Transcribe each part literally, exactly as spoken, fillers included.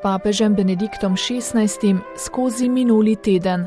papežem Benediktom šestnajstim skozi minuli teden.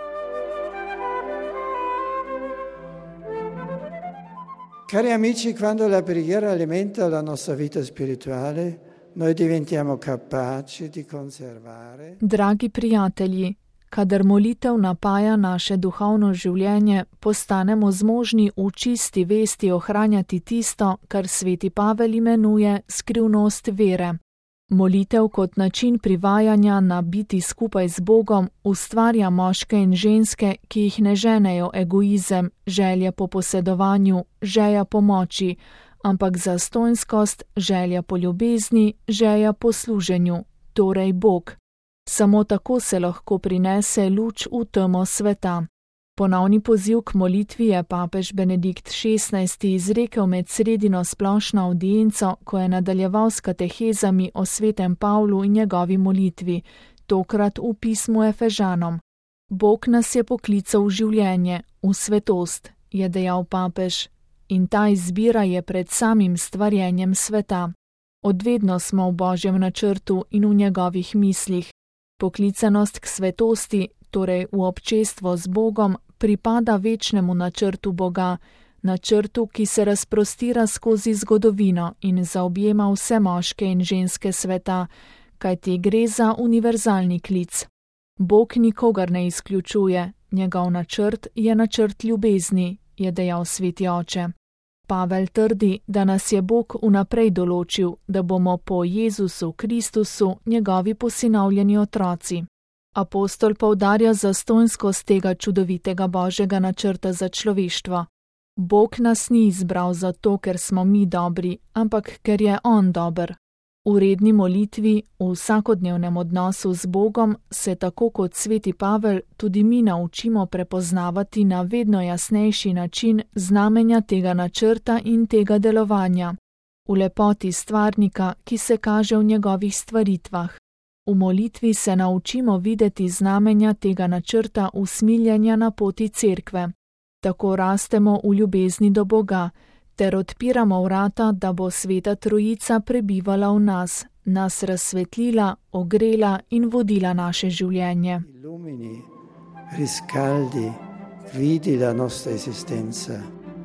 Cari amici, quando la preghiera alimenta la nostra vita spirituale, noi diventiamo capaci di conservare. Dragi prijatelji, kadar molitev napaja naše duhovno življenje, postanemo zmožni v čisti vesti ohranjati tisto, kar sveti Pavel imenuje skrivnost vere. Molitev kot način privajanja na biti skupaj z Bogom ustvarja moške in ženske, ki jih ne ženejo egoizem, želja po posedovanju, želja po moči, ampak zastonjskost, želja po ljubezni, želja po služenju, torej Bog. Samo tako se lahko prinese luč v temo sveta. Ponovni poziv k molitvi je papež Benedikt šestnajsti izrekel med sredino splošno avdienco, ko je nadaljeval s katehezami o svetem Pavlu in njegovi molitvi, tokrat v pismu Efežanom. Bog nas je poklical v življenje, v svetost, je dejal papež, in ta izbira je pred samim stvarjenjem sveta. Odvedno smo v Božjem načrtu in v njegovih mislih. Poklicanost k svetosti, torej v občestvo z Bogom, pripada večnemu načrtu Boga, načrtu, ki se razprostira skozi zgodovino in zaobjema vse moške in ženske sveta, kajti gre za univerzalni klic. Bog nikogar ne izključuje, njegov načrt je načrt ljubezni, je dejal sveti oče. Pavel trdi, da nas je Bog vnaprej določil, da bomo po Jezusu Kristusu njegovi posinovljeni otroci. Apostol poudarja zastonjskost tega čudovitega Božjega načrta za človeštvo. Bog nas ni izbral zato, ker smo mi dobri, ampak ker je On dober. V redni molitvi, v vsakodnevnem odnosu z Bogom se tako kot sveti Pavel tudi mi naučimo prepoznavati na vedno jasnejši način znamenja tega načrta in tega delovanja. V lepoti stvarnika, ki se kaže v njegovih stvaritvah. V molitvi se naučimo videti znamenja tega načrta usmiljenja na poti cerkve. Tako rastemo v ljubezni do Boga, ter odpiramo vrata, da bo sveta trojica prebivala v nas, nas razsvetlila, ogrela in vodila naše življenje. Illumini, riscaldi, guidi la nostra esistenza.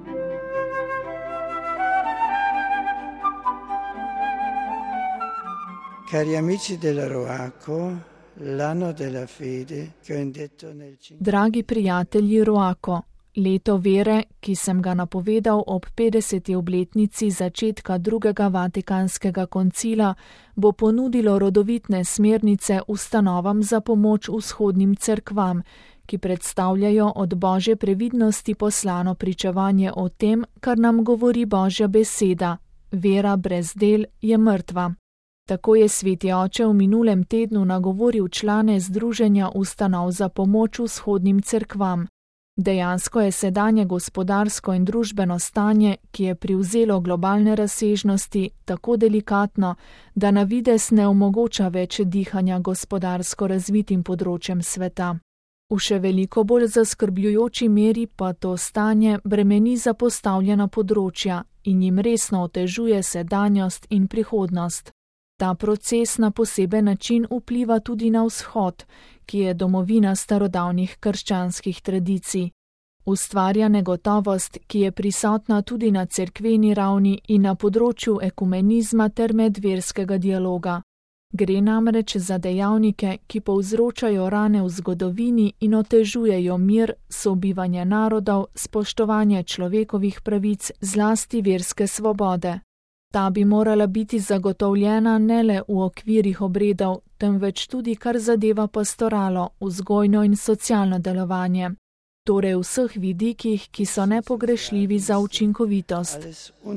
Cari amici della Roaco, l'anno della fede che ho indetto nel Dragi prijatelji Roaco, leto vere, ki sem ga napovedal ob petdeseti obletnici začetka drugega Vatikanskega koncila, bo ponudilo rodovitne smernice ustanovam za pomoč vzhodnim cerkvam, ki predstavljajo od Božje previdnosti poslano pričevanje o tem, kar nam govori Božja beseda: vera brez del je mrtva. Tako je sveti oče v minulem tednu nagovoril člane Združenja ustanov za pomoč vzhodnim cerkvam. Dejansko je sedanje gospodarsko in družbeno stanje, ki je privzelo globalne razsežnosti, tako delikatno, da na videz ne omogoča več dihanja gospodarsko razvitim področjem sveta. V še veliko bolj zaskrbljujoči meri pa to stanje bremeni zapostavljena področja in jim resno otežuje sedanjost in prihodnost. Ta proces na poseben način vpliva tudi na vzhod, ki je domovina starodavnih krščanskih tradicij. Ustvarja negotovost, ki je prisotna tudi na cerkveni ravni in na področju ekumenizma ter medverskega dialoga. Gre namreč za dejavnike, ki povzročajo rane v zgodovini in otežujejo mir, sobivanje narodov, spoštovanje človekovih pravic, zlasti verske svobode. Ta bi morala biti zagotovljena ne le v okvirih obredov, temveč tudi kar zadeva pastoralo, vzgojno in socialno delovanje, torej v vseh vidikih, ki so nepogrešljivi za učinkovitost.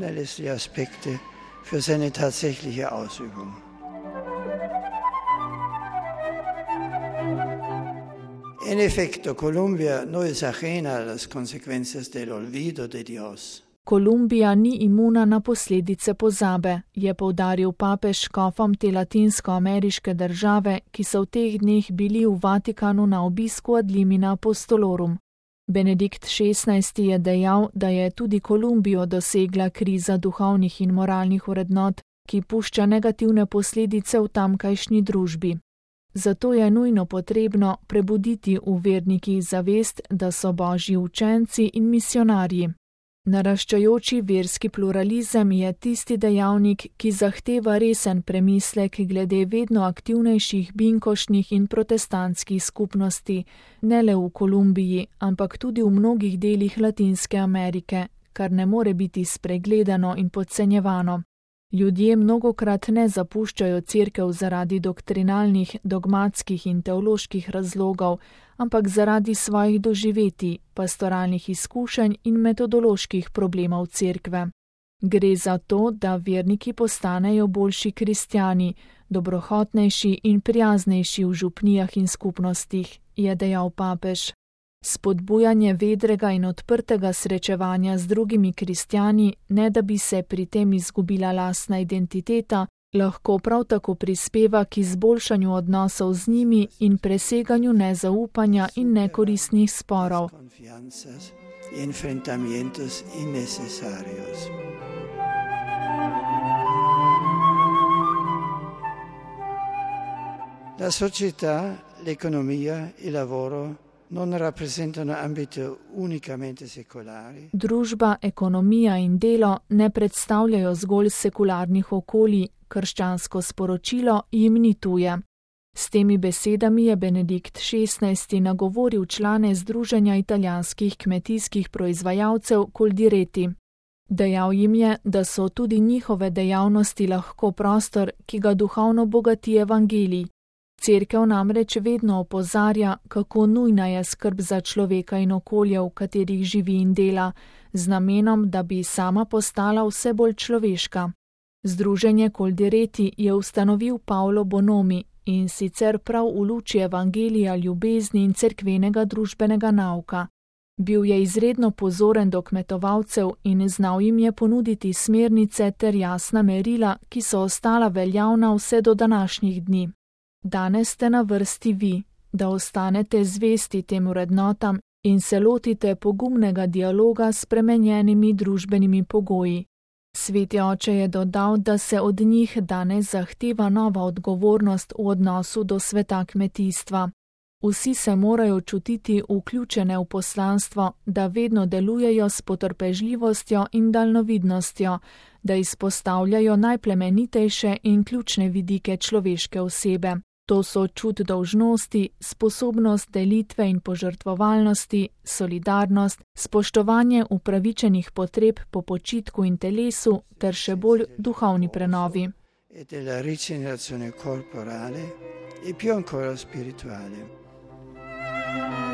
En efecto, Colombia no es ajena a las consecuencias del olvido de Dios. Kolumbija ni imuna na posledice pozabe, je poudaril papež škofom te latinskoameriške države, ki so v teh dneh bili v Vatikanu na obisku ad limina apostolorum. Benedikt šestnajsti je dejal, da je tudi Kolumbijo dosegla kriza duhovnih in moralnih vrednot, ki pušča negativne posledice v tamkajšnji družbi. Zato je nujno potrebno prebuditi v vernikih zavest, da so božji učenci in misionarji. Naraščajoči verski pluralizem je tisti dejavnik, ki zahteva resen premislek glede vedno aktivnejših binkošnih in protestantskih skupnosti, ne le v Kolumbiji, ampak tudi v mnogih delih Latinske Amerike, kar ne more biti spregledano in podcenjevano. Ljudje mnogokrat ne zapuščajo cerkev zaradi doktrinalnih, dogmatskih in teoloških razlogov, ampak zaradi svojih doživetij, pastoralnih izkušenj in metodoloških problemov cerkve. Gre za to, da verniki postanejo boljši kristjani, dobrohotnejši in prijaznejši v župnijah in skupnostih, je dejal papež. Spodbujanje vedrega in odprtega srečevanja z drugimi kristjani, ne da bi se pri tem izgubila lastna identiteta, lahko prav tako prispeva k izboljšanju odnosov z njimi in preseganju nezaupanja in nekoristnih sporov. La società, l'economia, il lavoro non rappresentano ambiti unicamente secolari. Družba, ekonomija in delo ne predstavljajo zgolj sekularnih okolij, krščansko sporočilo jim ni tuje. S temi besedami je Benedikt šestnajsti nagovoril člane Združenja italijanskih kmetijskih proizvajalcev Coldiretti. Dejal jim je, da so tudi njihove dejavnosti lahko prostor, ki ga duhovno bogati evangelij. Cerkev namreč vedno opozarja, kako nujna je skrb za človeka in okolje, v katerih živi in dela, z namenom, da bi sama postala vse bolj človeška. Združenje Coldiretti je ustanovil Paolo Bonomi, in sicer prav v luči evangelija ljubezni in cerkvenega družbenega nauka. Bil je izredno pozoren do kmetovalcev in znal jim je ponuditi smernice ter jasna merila, ki so ostala veljavna vse do današnjih dni. Danes ste na vrsti vi, da ostanete zvesti tem vrednotam in se lotite pogumnega dialoga s spremenjenimi družbenimi pogoji. Sveti oče je dodal, da se od njih danes zahteva nova odgovornost v odnosu do sveta kmetijstva. Vsi se morajo čutiti vključene v poslanstvo, da vedno delujejo s potrpežljivostjo in daljnovidnostjo, da izpostavljajo najplemenitejše in ključne vidike človeške osebe. To so čut dolžnosti, sposobnost delitve in požrtvovalnosti, solidarnost, spoštovanje upravičenih potreb po počitku in telesu ter še bolj duhovni prenovi. E della rigenerazione corporale e più ancora spirituale.